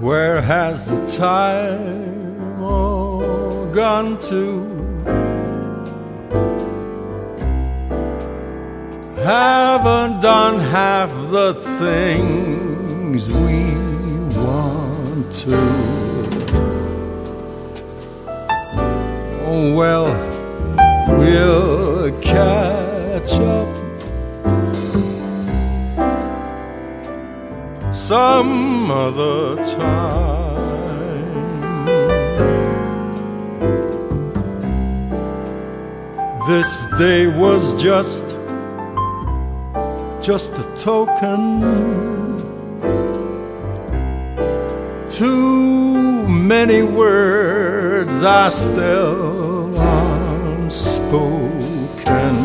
Where has the time all gone to? Haven't done half the things we want to. Oh well, we'll catch up some other time. This day was just a token. Too many words are still unspoken.